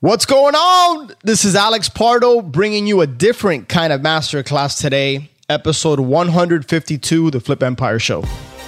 What's going on? This is Alex Pardo bringing you a different kind of masterclass today, episode 152, The Flip Empire Show.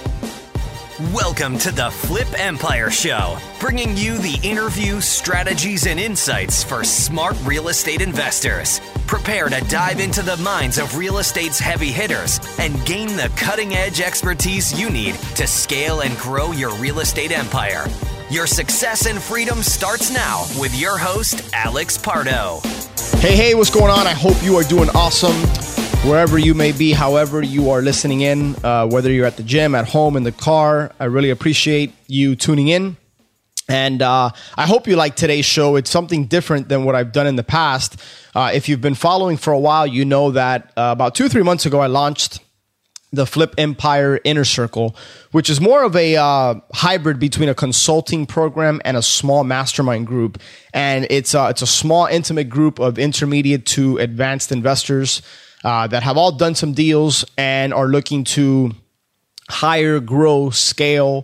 Welcome to The Flip Empire Show, bringing you the interview, strategies, and insights for smart real estate investors. Prepare to dive into the minds of real estate's heavy hitters and gain the cutting-edge expertise you need to scale and grow your real estate empire. Your success and freedom starts now with your host, Alex Pardo. Hey, what's going on? I hope you are doing awesome wherever you may be, however you are listening in, whether you're at the gym, at home, in the car. I really appreciate you tuning in. And I hope you like today's show. It's something different than what I've done in the past. If you've been following for a while, you know that about 2-3 months ago, I launched the Flip Empire Inner Circle, which is more of a hybrid between a consulting program and a small mastermind group. And it's a small, intimate group of intermediate to advanced investors that have all done some deals and are looking to hire, grow, scale,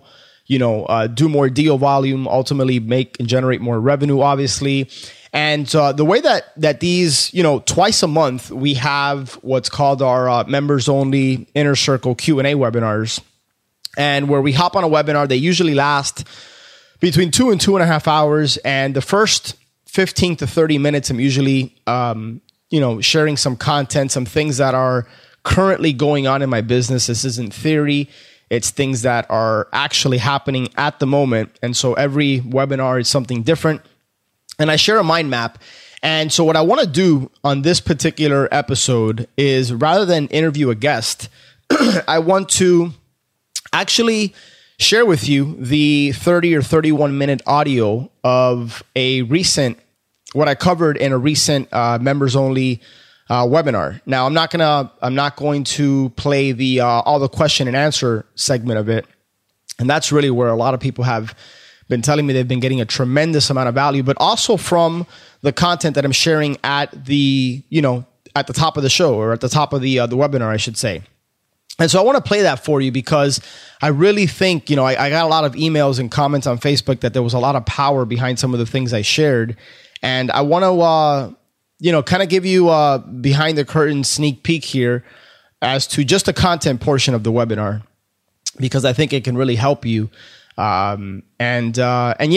do more deal volume, ultimately make and generate more revenue, obviously. And the way that these, twice a month, we have what's called our members-only Inner Circle Q&A webinars. And where we hop on a webinar, they usually last between 2 and 2.5 hours. And the first 15 to 30 minutes, I'm usually, sharing some content, some things that are currently going on in my business. This isn't theory. It's things that are actually happening at the moment. And so every webinar is something different. And I share a mind map. And so what I want to do on this particular episode is, rather than interview a guest, I want to actually share with you the 30 or 31 minute audio of what I covered in a recent members only webinar. Now, I'm not going to play the all the question and answer segment of it. And that's really where a lot of people have been telling me they've been getting a tremendous amount of value, but also from the content that I'm sharing at the top of the show, or at the top of the webinar, I should say. And so I want to play that for you because I really think, I got a lot of emails and comments on Facebook that there was a lot of power behind some of the things I shared. And I want to, kind of give you a behind the curtain sneak peek here as to just the content portion of the webinar, because I think it can really help you. I don't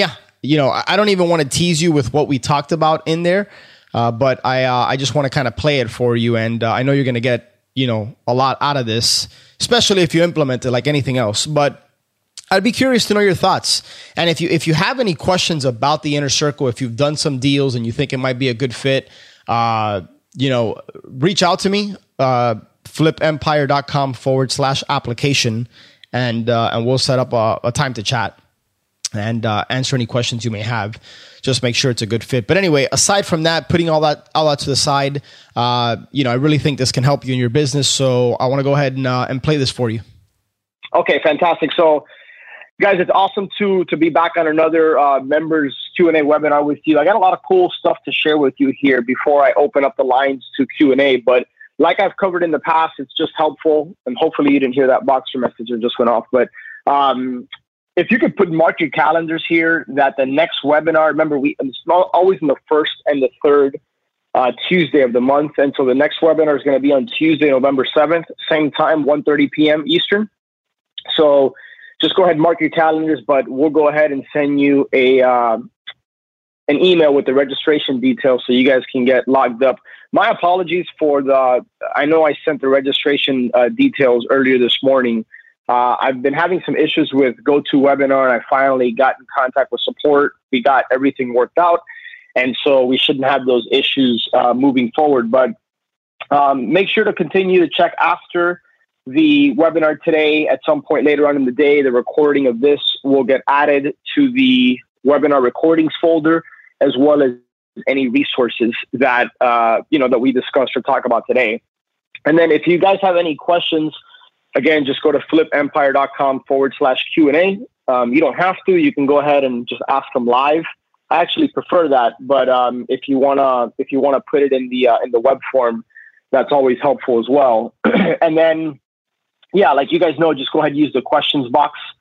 even want to tease you with what we talked about in there, but I just want to kind of play it for you. And I know you're going to get, a lot out of this, especially if you implement it like anything else. But I'd be curious to know your thoughts. And if you have any questions about the Inner Circle, if you've done some deals and you think it might be a good fit, reach out to me, flipempire.com/application. And we'll set up a time to chat and answer any questions you may have. Just make sure it's a good fit. But anyway, aside from that, putting all that to the side, I really think this can help you in your business. So I want to go ahead and play this for you. Okay, fantastic. So, guys, it's awesome to be back on another members Q&A webinar with you. I got a lot of cool stuff to share with you here before I open up the lines to Q&A. But like I've covered in the past, it's just helpful, and hopefully you didn't hear that Boxer message that just went off. But if you could mark your calendars here, that the next webinar, remember, it's not always in the first and the third Tuesday of the month. And so the next webinar is going to be on Tuesday, November 7th, same time, 1:30 p.m. Eastern. So just go ahead and mark your calendars, but we'll go ahead and send you an email with the registration details so you guys can get logged up. My apologies I know I sent the registration details earlier this morning. I've been having some issues with GoToWebinar, and I finally got in contact with support. We got everything worked out, and so we shouldn't have those issues moving forward. But make sure to continue to check after the webinar today. At some point later on in the day, the recording of this will get added to the webinar recordings folder, as well as any resources that that we discussed or talk about today. And then if you guys have any questions, again, just go to flipempire.com/Q&A. You don't have to. You can go ahead and just ask them live. I actually prefer that, but if you wanna put it in the web form, that's always helpful as well. And then, yeah, like you guys know, just go ahead and use the questions box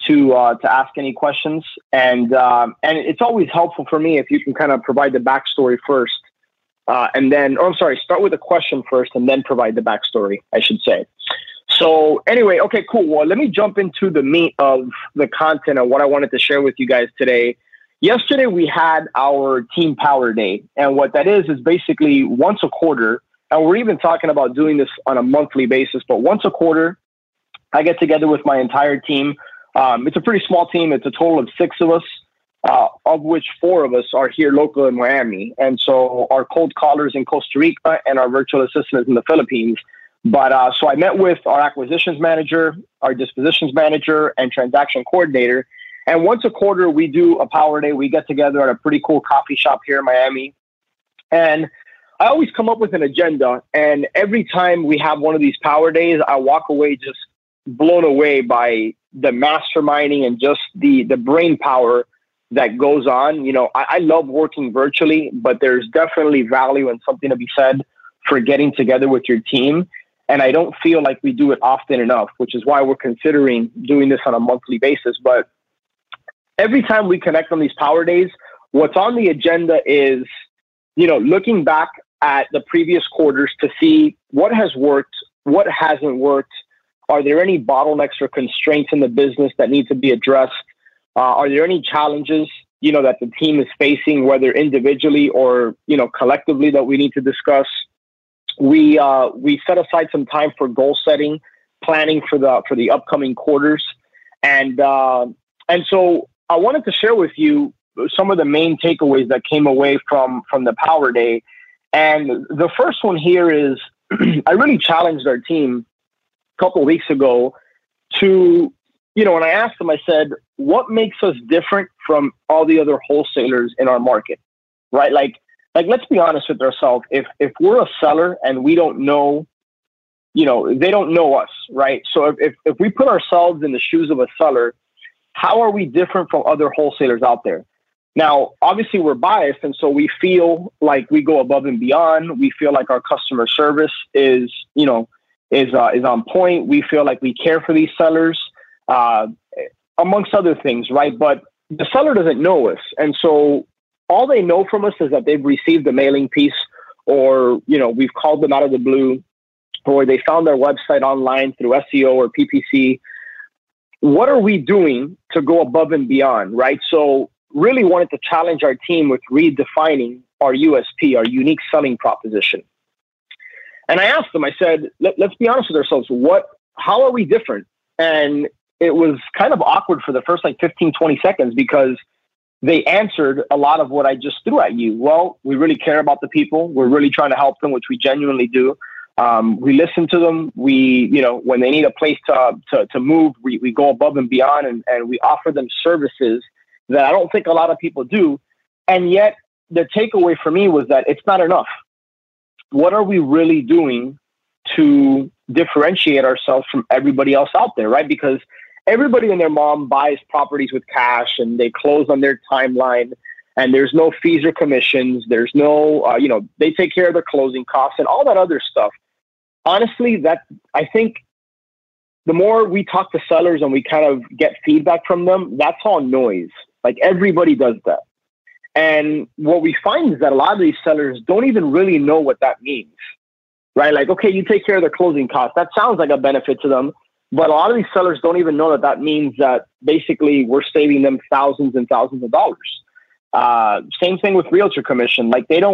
to ask any questions. And it's always helpful for me if you can kind of provide the backstory first. Start with a question first and then provide the backstory, I should say. So anyway, okay, cool. Well, let me jump into the meat of the content and what I wanted to share with you guys today. Yesterday, we had our Team Power Day. And what that is basically once a quarter, and we're even talking about doing this on a monthly basis, but once a quarter, I get together with my entire team. It's a pretty small team. It's a total of 6 of us, of which 4 of us are here local in Miami. And so our cold callers in Costa Rica and our virtual assistants in the Philippines. But so I met with our acquisitions manager, our dispositions manager, and transaction coordinator. And once a quarter, we do a power day. We get together at a pretty cool coffee shop here in Miami. And I always come up with an agenda. And every time we have one of these power days, I walk away just blown away by the masterminding and just the brain power that goes on. You know, I love working virtually, but there's definitely value and something to be said for getting together with your team. And I don't feel like we do it often enough, which is why we're considering doing this on a monthly basis. But every time we connect on these power days, what's on the agenda is, you know, looking back at the previous quarters to see what has worked, what hasn't worked. Are there any bottlenecks or constraints in the business that need to be addressed? Are there any challenges, you know, that the team is facing, whether individually or, you know, collectively, that we need to discuss? We set aside some time for goal setting, planning for the upcoming quarters, and so I wanted to share with you some of the main takeaways that came away from the Power Day. And the first one here is I really challenged our team a couple of weeks ago to, you know, when I asked them, I said, what makes us different from all the other wholesalers in our market, right? Like, let's be honest with ourselves. If we're a seller and we don't know, you know, they don't know us, right? So if we put ourselves in the shoes of a seller, how are we different from other wholesalers out there? Now, obviously we're biased. And so we feel like we go above and beyond. We feel like our customer service is, you know, is on point. We feel like we care for these sellers, amongst other things, right? But the seller doesn't know us. And so all they know from us is that they've received a mailing piece, or, you know, we've called them out of the blue, or they found our website online through SEO or PPC. What are we doing to go above and beyond, right? So really wanted to challenge our team with redefining our USP, our unique selling proposition. And I asked them, I said, let's be honest with ourselves. How are we different? And it was kind of awkward for the first like 15, 20 seconds because they answered a lot of what I just threw at you. Well, we really care about the people. We're really trying to help them, which we genuinely do. We listen to them. We, you know, when they need a place to move, we go above and beyond, and we offer them services that I don't think a lot of people do. And yet the takeaway for me was that it's not enough. What are we really doing to differentiate ourselves from everybody else out there, right? Because everybody and their mom buys properties with cash and they close on their timeline, and there's no fees or commissions. There's no, you know, they take care of their closing costs and all that other stuff. Honestly, that I think the more we talk to sellers and we kind of get feedback from them, that's all noise. Like everybody does that. And what we find is that a lot of these sellers don't even really know what that means, right? Like, okay, you take care of their closing costs. That sounds like a benefit to them. But a lot of these sellers don't even know that means that basically we're saving them thousands and thousands of dollars. Same thing with realtor commission. Like they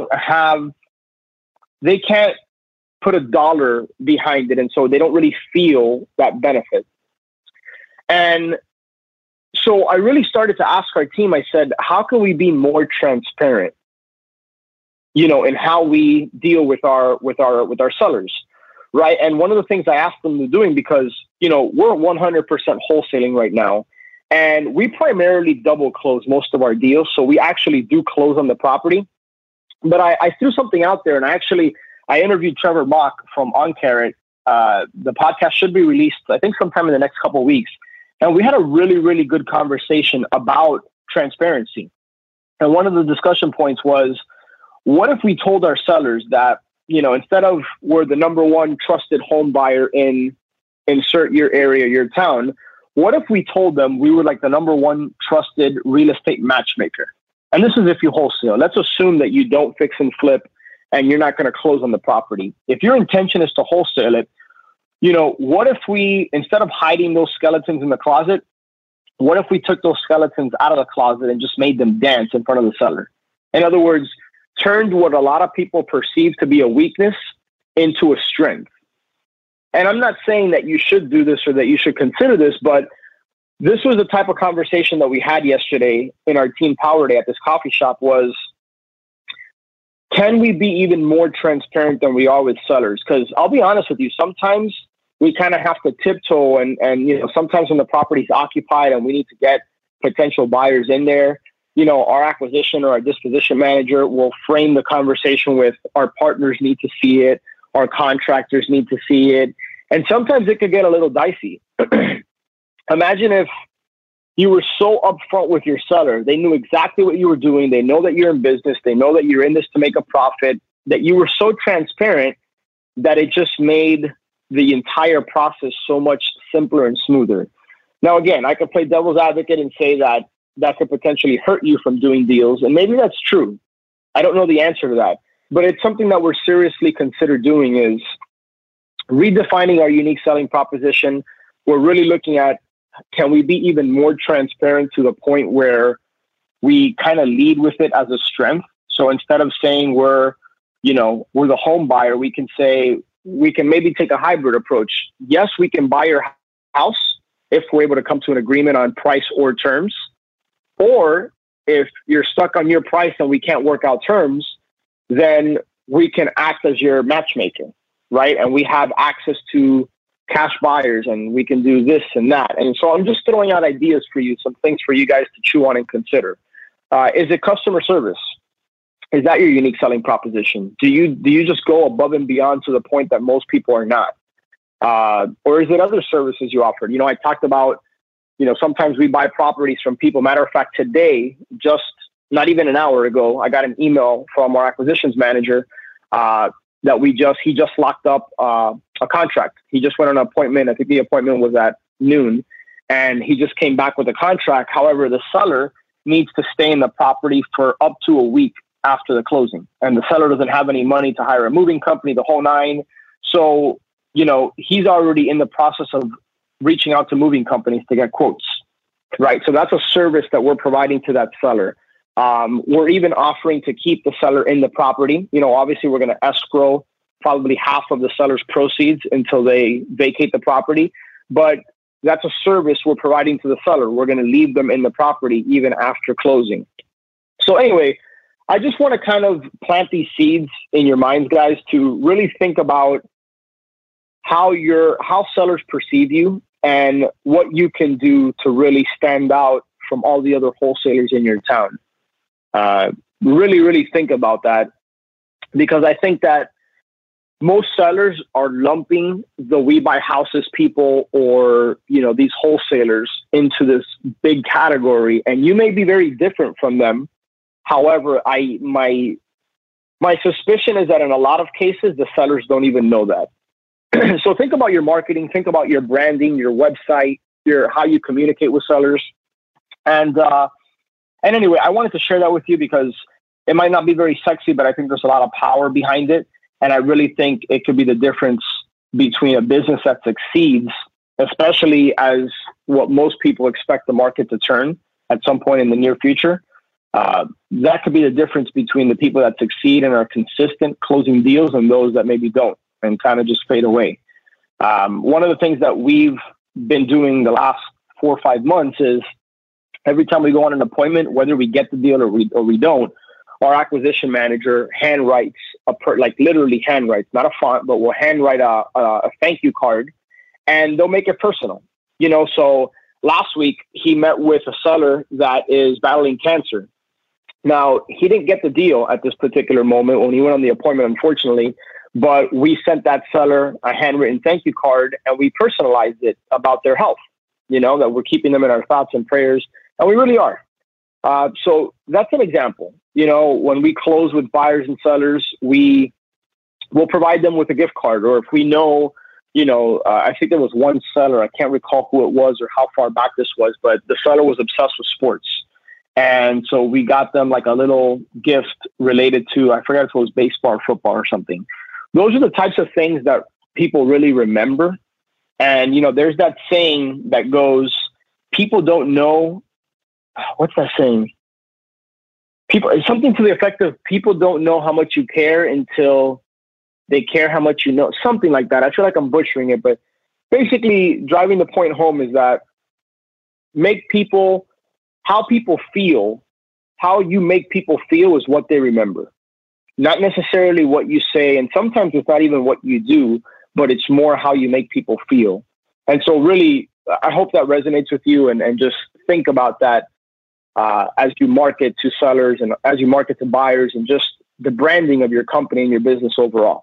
can't put a dollar behind it. And so they don't really feel that benefit. And so I really started to ask our team, I said, how can we be more transparent, you know, in how we deal with our sellers? Right. And one of the things I asked them to doing, because, you know, we're 100% wholesaling right now, and we primarily double close most of our deals. So we actually do close on the property. But I threw something out there, and I interviewed Trevor Mock from On Carrot. The podcast should be released, I think, sometime in the next couple of weeks. And we had a really, really good conversation about transparency. And one of the discussion points was, what if we told our sellers that, you know, instead of we're the number one trusted home buyer in insert your area, your town, what if we told them we were like the number one trusted real estate matchmaker? And this is if you wholesale. Let's assume that you don't fix and flip and you're not going to close on the property. If your intention is to wholesale it, what if we, instead of hiding those skeletons in the closet, what if we took those skeletons out of the closet and just made them dance in front of the seller? In other words, turned what a lot of people perceive to be a weakness into a strength. And I'm not saying that you should do this or that you should consider this, but this was the type of conversation that we had yesterday in our Team Power Day at this coffee shop was, can we be even more transparent than we are with sellers? Because I'll be honest with you, sometimes we kind of have to tiptoe and sometimes when the property's occupied and we need to get potential buyers in there, our acquisition or our disposition manager will frame the conversation with our partners need to see it, our contractors need to see it. And sometimes it could get a little dicey. Imagine if you were so upfront with your seller. They knew exactly what you were doing. They know that you're in business. They know that you're in this to make a profit, that you were so transparent that it just made the entire process so much simpler and smoother. Now, again, I could play devil's advocate and say that could potentially hurt you from doing deals. And maybe that's true. I don't know the answer to that. But it's something that we're seriously consider doing is redefining our unique selling proposition. We're really looking at, can we be even more transparent to the point where we kind of lead with it as a strength? So instead of saying we're the home buyer, we can say, we can maybe take a hybrid approach. Yes, we can buy your house if we're able to come to an agreement on price or terms. Or if you're stuck on your price and we can't work out terms, then we can act as your matchmaker, right? And we have access to cash buyers and we can do this and that. And so I'm just throwing out ideas for you, some things for you guys to chew on and consider. Is it customer service? Is that your unique selling proposition? Do you just go above and beyond to the point that most people are not? Or is it other services you offer? I talked about, sometimes we buy properties from people. Matter of fact, today, just not even an hour ago, I got an email from our acquisitions manager that he just locked up a contract. He just went on an appointment. I think the appointment was at noon, and he just came back with a contract. However, the seller needs to stay in the property for up to a week after the closing, and the seller doesn't have any money to hire a moving company, the whole nine. So, he's already in the process of reaching out to moving companies to get quotes, right? So that's a service that we're providing to that seller. We're even offering to keep the seller in the property. Obviously we're going to escrow probably half of the seller's proceeds until they vacate the property, but that's a service we're providing to the seller. We're going to leave them in the property even after closing. So anyway, I just want to kind of plant these seeds in your minds, guys, to really think about how sellers perceive you and what you can do to really stand out from all the other wholesalers in your town. Really, really think about that, because I think that most sellers are lumping the We Buy Houses people or, these wholesalers into this big category, and you may be very different from them. However, my suspicion is that in a lot of cases, the sellers don't even know that. So think about your marketing, think about your branding, your website, how you communicate with sellers. And anyway, I wanted to share that with you because it might not be very sexy, but I think there's a lot of power behind it. And I really think it could be the difference between a business that succeeds, especially as what most people expect the market to turn at some point in the near future. That could be the difference between the people that succeed and are consistent closing deals and those that maybe don't and kind of just fade away. One of the things that we've been doing the last 4 or 5 months is every time we go on an appointment, whether we get the deal or we don't, our acquisition manager handwrites literally handwrites, not a font, but will handwrite a thank you card, and they'll make it personal. So last week he met with a seller that is battling cancer. Now, he didn't get the deal at this particular moment when he went on the appointment, unfortunately, but we sent that seller a handwritten thank you card and we personalized it about their health, that we're keeping them in our thoughts and prayers. And we really are. So that's an example. When we close with buyers and sellers, we will provide them with a gift card, or if we know I think there was one seller, I can't recall who it was or how far back this was, but the seller was obsessed with sports. And so we got them like a little gift related to, I forgot if it was baseball or football or something. Those are the types of things that people really remember. And, there's that saying that goes, people don't know, what's that saying? Something to the effect of people don't know how much you care until they care how much you know. Something like that. I feel like I'm butchering it, but basically driving the point home is that how people feel, how you make people feel is what they remember. Not necessarily what you say, and sometimes it's not even what you do, but it's more how you make people feel. And so really, I hope that resonates with you, and just think about that as you market to sellers and as you market to buyers, and just the branding of your company and your business overall.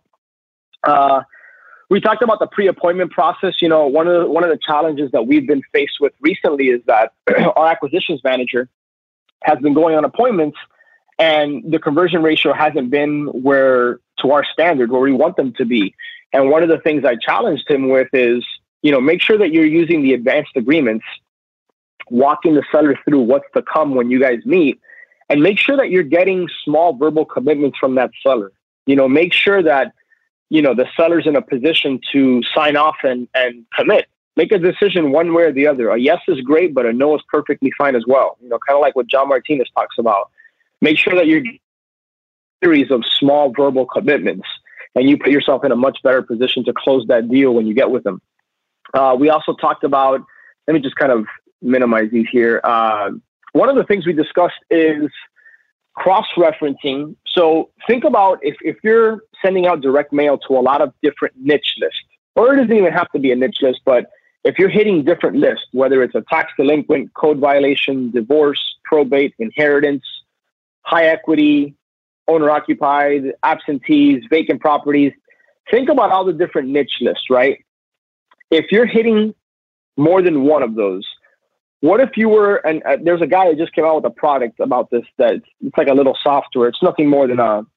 We talked about the pre-appointment process. One of the challenges that we've been faced with recently is that our acquisitions manager has been going on appointments, and the conversion ratio hasn't been to our standard where we want them to be. And one of the things I challenged him with is, make sure that you're using the advanced agreements, walking the seller through what's to come when you guys meet, and make sure that you're getting small verbal commitments from that seller. Make sure that, the seller's in a position to sign off and commit. Make a decision one way or the other. A yes is great, but a no is perfectly fine as well. Kind of like what John Martinez talks about. Make sure that you're getting a series of small verbal commitments, and you put yourself in a much better position to close that deal when you get with them. We also talked about, let me just kind of minimize these here. One of the things we discussed is cross-referencing. So think about if you're sending out direct mail to a lot of different niche lists, or it doesn't even have to be a niche list, but if you're hitting different lists, whether it's a tax delinquent, code violation, divorce, probate, inheritance, high equity, owner-occupied, absentees, vacant properties, think about all the different niche lists, right? If you're hitting more than one of those, what if you were, and there's a guy that just came out with a product about this, that it's like a little software. It's nothing more than an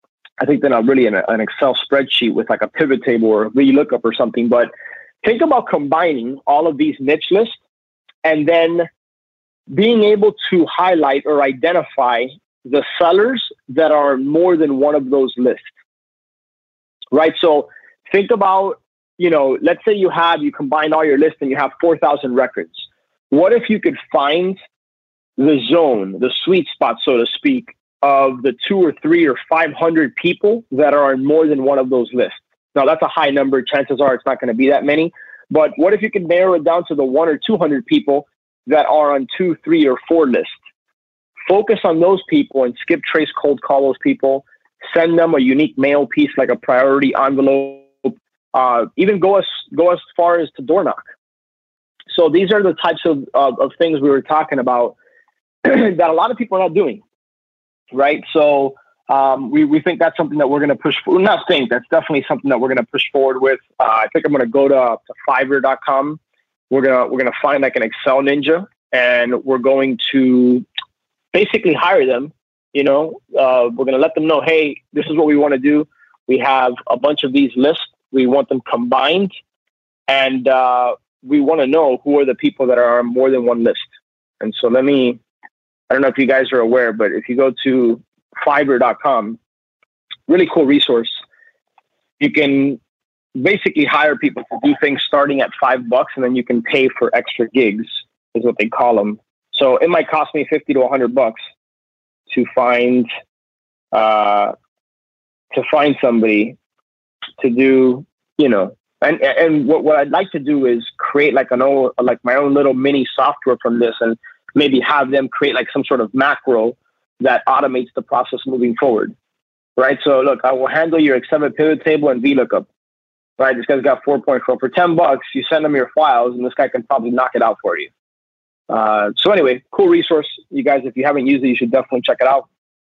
Excel spreadsheet with like a pivot table or a VLOOKUP or something. But think about combining all of these niche lists and then being able to highlight or identify the sellers that are more than one of those lists, right? So think about, let's say you combine all your lists and you have 4,000 records. What if you could find the zone, the sweet spot, so to speak, of the 2 or 3 or 500 people that are on more than one of those lists? Now, that's a high number. Chances are it's not going to be that many. But what if you could narrow it down to the 100 or 200 people that are on 2, 3, or 4 lists? Focus on those people and skip, trace, cold call those people. Send them a unique mail piece like a priority envelope. Even go as far as to door knock. So these are the types of things we were talking about that a lot of people are not doing, right? So we think that's something that we're going to push forward. Not think, that's definitely something that we're going to push forward with. I think I'm going to go to Fiverr.com. We're gonna find like an Excel ninja, and we're going to basically hire them. We're going to let them know, hey, this is what we want to do. We have a bunch of these lists. We want them combined, and we want to know who are the people that are on more than one list. And so I don't know if you guys are aware, but if you go to Fiverr.com, really cool resource, you can basically hire people to do things starting at $5, and then you can pay for extra gigs, is what they call them. So it might cost me $50 to $100 to find somebody to do, and what I'd like to do is create like my own little mini software from this, and maybe have them create like some sort of macro that automates the process moving forward, right? So look, I will handle your Excel pivot table and VLOOKUP, right? This guy's got 4.4 for $10. You send him your files, and this guy can probably knock it out for you. So anyway, cool resource, you guys. If you haven't used it, you should definitely check it out.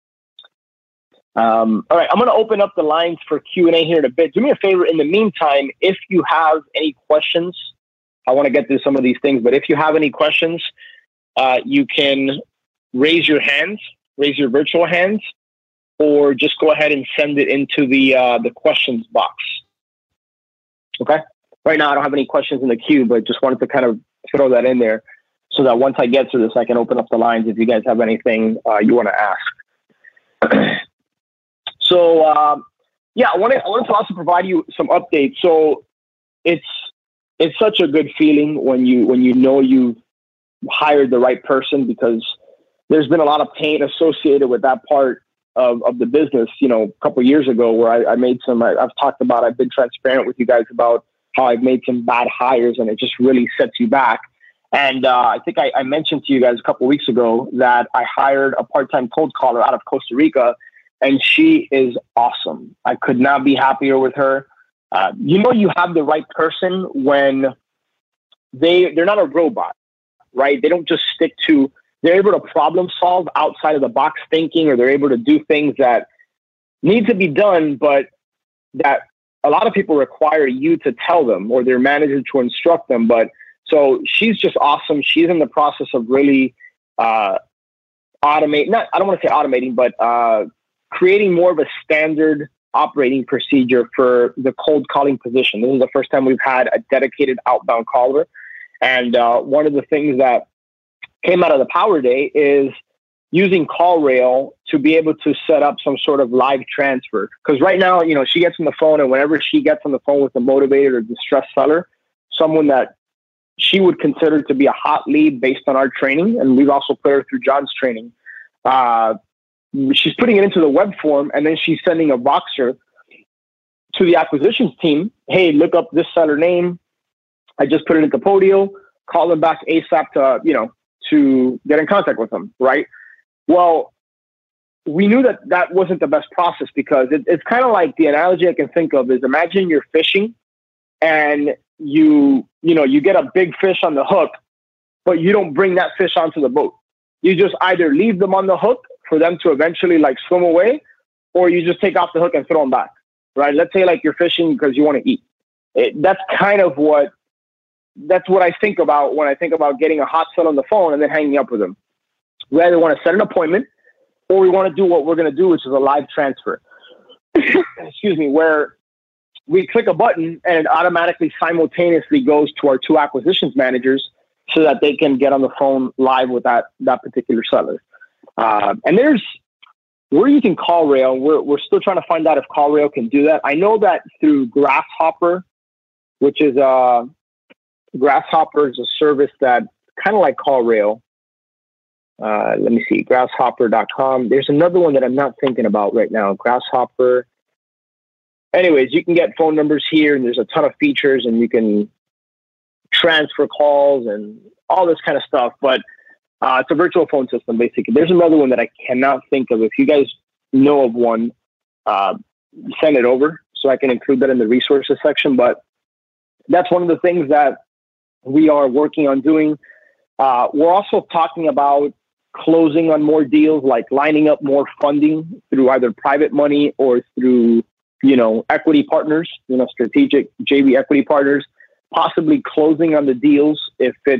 All right, I'm going to open up the lines for Q&A here in a bit. Do me a favor. In the meantime, if you have any questions, I want to get through some of these things, but if you have any questions, you can raise your virtual hands, or just go ahead and send it into the questions box. Okay. right now I don't have any questions in the queue, but just wanted to kind of throw that in there so that once I get to this, I can open up the lines if you guys have anything you want to ask. So, yeah, I wanted to also provide you some updates. So it's such a good feeling when you know you've hired the right person, because there's been a lot of pain associated with that part of the business. You know, a couple of years ago where I've been transparent with you guys about how I've made some bad hires, and it just really sets you back. And I think I mentioned to you guys a couple of weeks ago that I hired a part-time cold caller out of Costa Rica, and she is awesome. I could not be happier with her. You know, you have the right person when they're not a robot, right? They don't just they're able to problem solve outside of the box thinking, or they're able to do things that need to be done, but that a lot of people require you to tell them or their manager to instruct them. But so she's just awesome. She's in the process of really I don't want to say automating, but creating more of a standard operating procedure for the cold calling position. This is the first time we've had a dedicated outbound caller. And one of the things that came out of the Power Day is using CallRail to be able to set up some sort of live transfer. Because right now, you know, she gets on the phone, and whenever she gets on the phone with a motivated or distressed seller, someone that she would consider to be a hot lead based on our training, and we've also put her through John's training, she's putting it into the web form, and then she's sending a Voxer to the acquisitions team. Hey, look up this seller name. I just put it into Podio. Call them back ASAP to get in contact with them, right? Well, we knew that wasn't the best process, because it's kind of like, the analogy I can think of is, imagine you're fishing and you get a big fish on the hook, but you don't bring that fish onto the boat. You just either leave them on the hook for them to eventually like swim away, or you just take off the hook and throw them back, right? Let's say like you're fishing because you want to eat. That's what I think about when I think about getting a hot seller on the phone and then hanging up with them. We either want to set an appointment, or we want to do what we're going to do, which is a live transfer. Excuse me, where we click a button and it automatically simultaneously goes to our two acquisitions managers so that they can get on the phone live with that particular seller. And we're using CallRail. We're still trying to find out if CallRail can do that. I know that through Grasshopper, which is Grasshopper is a service that kind of like CallRail. Let me see, grasshopper.com. There's another one that I'm not thinking about right now. Grasshopper. Anyways, you can get phone numbers here, and there's a ton of features, and you can transfer calls and all this kind of stuff. But it's a virtual phone system, basically. There's another one that I cannot think of. If you guys know of one, send it over so I can include that in the resources section. But that's one of the things that we are working on doing. We're also talking about closing on more deals, like lining up more funding through either private money or through, equity partners, strategic JV equity partners, possibly closing on the deals. If it's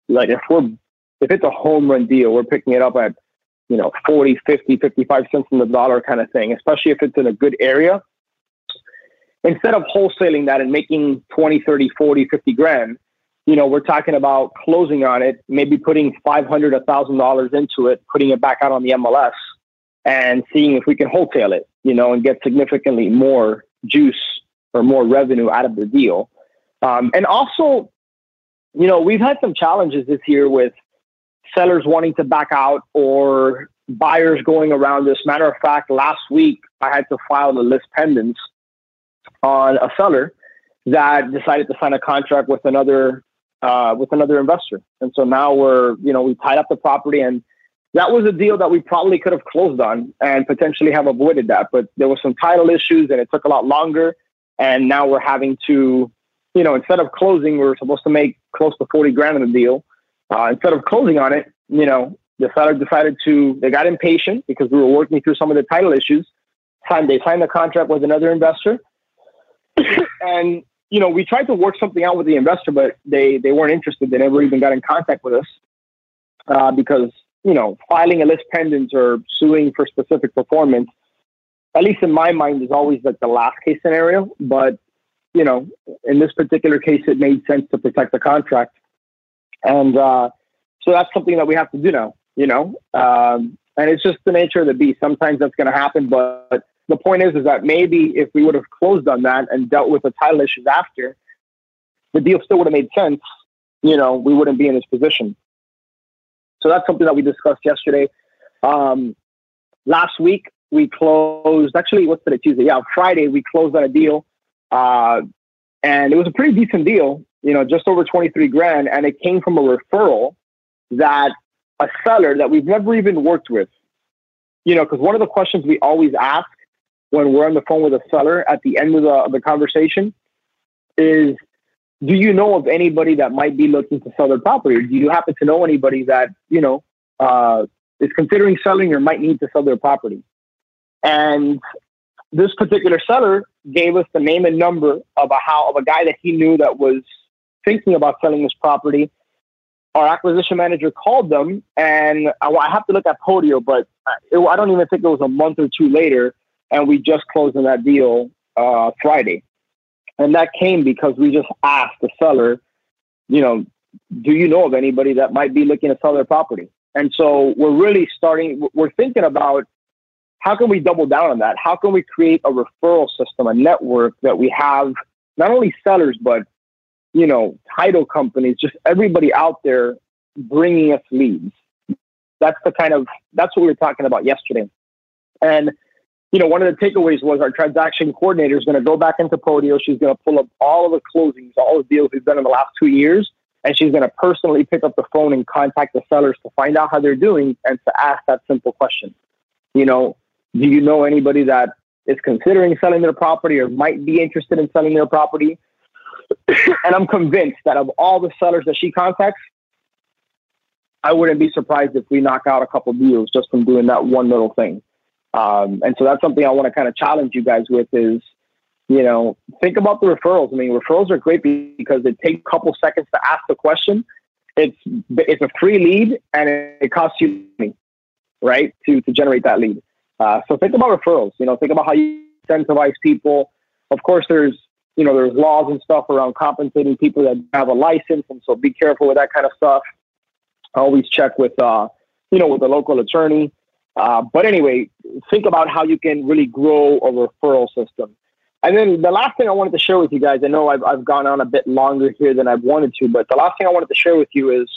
a home run deal, we're picking it up at, 40, 50, 55 cents on the dollar kind of thing, especially if it's in a good area. Instead of wholesaling that and making 20, 30, 40, 50 grand, we're talking about closing on it, maybe putting $500, $1,000 into it, putting it back out on the MLS and seeing if we can wholesale it, and get significantly more juice or more revenue out of the deal. And also, we've had some challenges this year with sellers wanting to back out or buyers going around this. Matter of fact, last week I had to file a list pendants on a seller that decided to sign a contract with another investor. And so now we tied up the property, and that was a deal that we probably could have closed on and potentially have avoided that. But there were some title issues and it took a lot longer. And now we're having to, instead of closing, we were supposed to make close to 40 grand in the deal. Instead of closing on it, the seller decided they got impatient because we were working through some of the title issues. They signed a contract with another investor. And, we tried to work something out with the investor, but they weren't interested. They never even got in contact with us because, filing a list pendants or suing for specific performance, at least in my mind, is always like the last case scenario. But in this particular case, it made sense to protect the contract. And so that's something that we have to do now, and it's just the nature of the beast. Sometimes that's going to happen. But the point is that maybe if we would have closed on that and dealt with the title issues after, the deal still would have made sense. We wouldn't be in this position. So that's something that we discussed yesterday. Last week we closed, actually, what's today, Tuesday? Yeah, Friday we closed on a deal. And it was a pretty decent deal, just over 23 grand. And it came from a referral that a seller that we've never even worked with, because one of the questions we always ask when we're on the phone with a seller at the end of the conversation is, do you know of anybody that might be looking to sell their property? Or do you happen to know anybody that, is considering selling or might need to sell their property? And this particular seller gave us the name and number of a guy that he knew that was thinking about selling this property. Our acquisition manager called them, and I have to look at Podio, but I don't even think it was a month or two later, and we just closed on that deal Friday. And that came because we just asked the seller, do you know of anybody that might be looking to sell their property? And so we're thinking about, how can we double down on that? How can we create a referral system, a network that we have not only sellers, but, title companies, just everybody out there bringing us leads. That's what we were talking about yesterday. And, one of the takeaways was our transaction coordinator is going to go back into Podio. She's going to pull up all of the closings, all the deals we've done in the last 2 years. And she's going to personally pick up the phone and contact the sellers to find out how they're doing and to ask that simple question. Do you know anybody that is considering selling their property or might be interested in selling their property? And I'm convinced that of all the sellers that she contacts, I wouldn't be surprised if we knock out a couple deals just from doing that one little thing. And so that's something I want to kind of challenge you guys with is, think about the referrals. I mean, referrals are great because they take a couple seconds to ask the question. It's a free lead and it costs you money, right, to generate that lead. So think about referrals, think about how you incentivize people. Of course, there's laws and stuff around compensating people that have a license. And so be careful with that kind of stuff. Always check with, with a local attorney. But anyway, think about how you can really grow a referral system. And then the last thing I wanted to share with you guys, I know I've gone on a bit longer here than I've wanted to, but the last thing I wanted to share with you is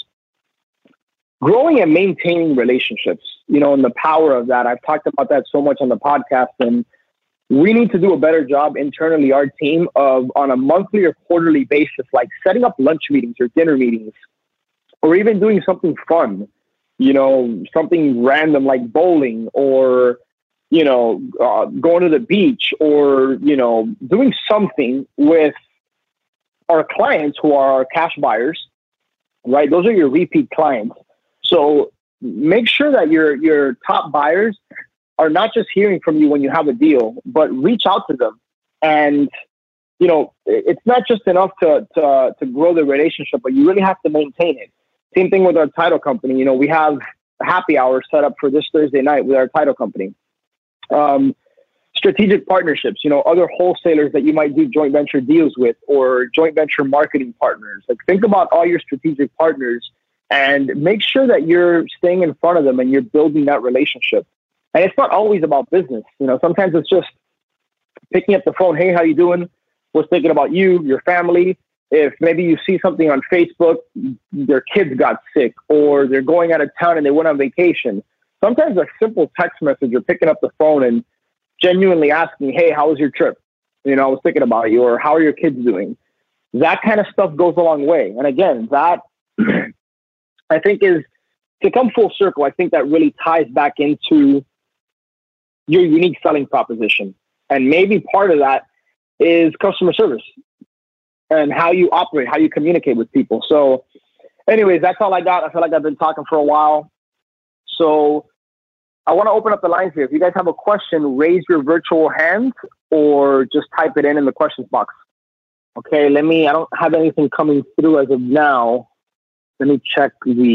growing and maintaining relationships, and the power of that. I've talked about that so much on the podcast, and we need to do a better job internally, our team, of on a monthly or quarterly basis, like setting up lunch meetings or dinner meetings, or even doing something fun, something random like bowling or, going to the beach or, doing something with our clients who are our cash buyers, right? Those are your repeat clients. So make sure that your top buyers are not just hearing from you when you have a deal, but reach out to them. And, it's not just enough to grow the relationship, but you really have to maintain it. Same thing with our title company. We have a happy hour set up for this Thursday night with our title company. Strategic partnerships, other wholesalers that you might do joint venture deals with or joint venture marketing partners. Like, think about all your strategic partners and make sure that you're staying in front of them and you're building that relationship. And it's not always about business. Sometimes it's just picking up the phone. Hey, how you doing? Was thinking about you, your family. If maybe you see something on Facebook, their kids got sick or they're going out of town and they went on vacation. Sometimes a simple text message or picking up the phone and genuinely asking, hey, how was your trip? I was thinking about you, or how are your kids doing? That kind of stuff goes a long way. And again, that I think is, to come full circle, I think that really ties back into your unique selling proposition. And maybe part of that is customer service and how you operate, how you communicate with people. So anyways, that's all I got. I feel like I've been talking for a while. So I want to open up the lines here. If you guys have a question, raise your virtual hand or just type it in the questions box. Okay, I don't have anything coming through as of now. Let me check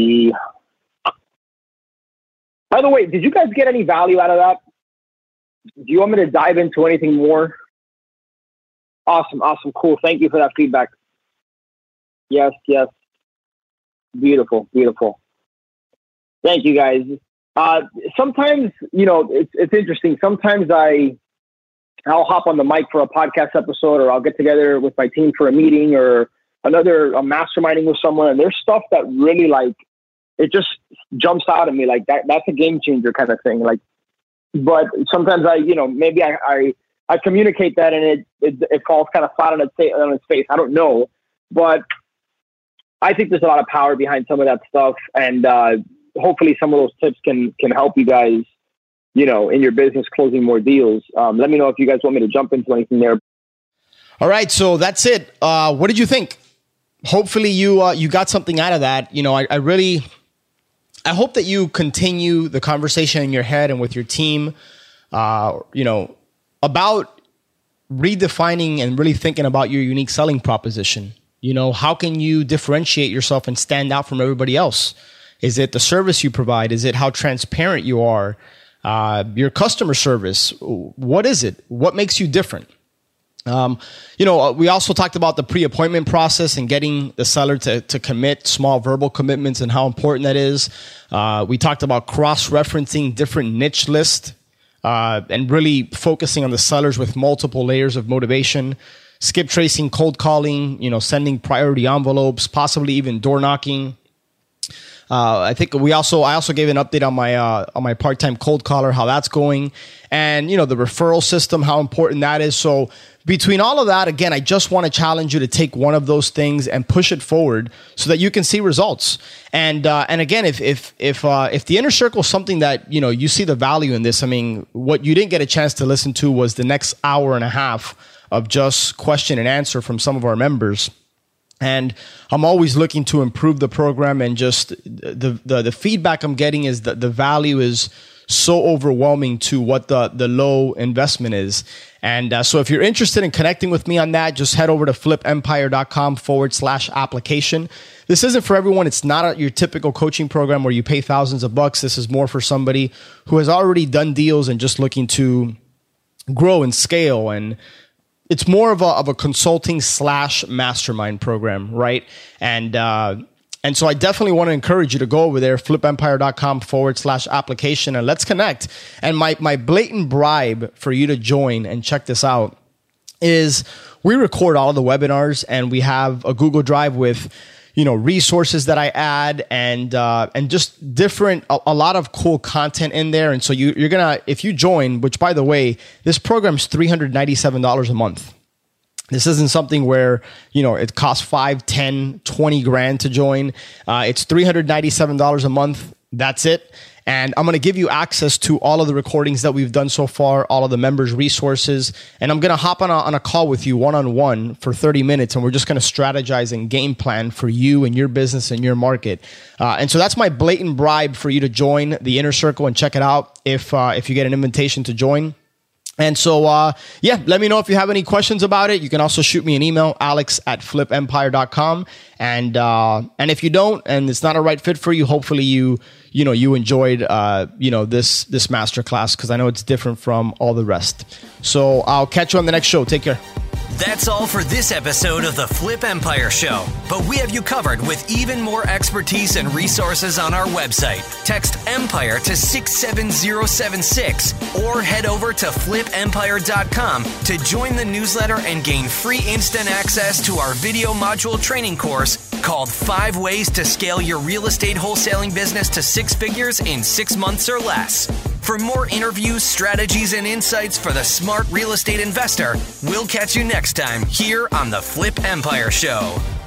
by the way, did you guys get any value out of that? Do you want me to dive into anything more? Awesome. Cool. Thank you for that feedback. Yes. Beautiful. Thank you, guys. Sometimes, it's interesting. Sometimes I'll hop on the mic for a podcast episode, or I'll get together with my team for a meeting or a masterminding with someone. And there's stuff that really it just jumps out at me like that. That's a game changer kind of thing. But sometimes maybe I communicate that and it falls kind of flat on its face. I don't know, but I think there's a lot of power behind some of that stuff. And, hopefully some of those tips can help you guys, in your business closing more deals. Let me know if you guys want me to jump into anything there. All right. So that's it. What did you think? Hopefully you got something out of that. I hope that you continue the conversation in your head and with your team, about redefining and really thinking about your unique selling proposition. How can you differentiate yourself and stand out from everybody else? Is it the service you provide? Is it how transparent you are? Your customer service? What is it? What makes you different? We also talked about the pre-appointment process and getting the seller to commit small verbal commitments and how important that is. We talked about cross-referencing different niche lists and really focusing on the sellers with multiple layers of motivation. Skip tracing, cold calling, sending priority envelopes, possibly even door knocking. I think I also gave an update on my part-time cold caller, how that's going, and the referral system, how important that is. So between all of that, again, I just want to challenge you to take one of those things and push it forward so that you can see results. And again, if the inner circle is something that you see the value in this, I mean, what you didn't get a chance to listen to was the next hour and a half of just question and answer from some of our members. And I'm always looking to improve the program, and just the feedback I'm getting is that the value is so overwhelming to what the low investment is. And so if you're interested in connecting with me on that, just head over to flipempire.com/application. This isn't for everyone. It's not your typical coaching program where you pay thousands of bucks. This is more for somebody who has already done deals and just looking to grow and scale. And it's more of a consulting / mastermind program, right? And so I definitely want to encourage you to go over there, flipempire.com/application, and let's connect. And my blatant bribe for you to join and check this out is we record all of the webinars, and we have a Google Drive with resources that I add and just different, a lot of cool content in there. And so you're gonna, if you join, which by the way, this program's $397 a month. This isn't something where, it costs 5, 10, 20 grand to join. It's $397 a month. That's it. And I'm going to give you access to all of the recordings that we've done so far, all of the members' resources. And I'm going to hop on a call with you one-on-one for 30 minutes. And we're just going to strategize and game plan for you and your business and your market. And so that's my blatant bribe for you to join the Inner Circle and check it out if you get an invitation to join. And so, let me know if you have any questions about it. You can also shoot me an email, alex@flipempire.com. And if you don't, and it's not a right fit for you, hopefully you enjoyed, this masterclass, because I know it's different from all the rest. So I'll catch you on the next show. Take care. That's all for this episode of the Flip Empire Show, but we have you covered with even more expertise and resources on our website. Text EMPIRE to 67076 or head over to flipempire.com to join the newsletter and gain free instant access to our video module training course called 5 Ways to Scale Your Real Estate Wholesaling Business to 6 Figures in 6 months or less. For more interviews, strategies, and insights for the smart real estate investor, we'll catch you next time here on the Flip Empire Show.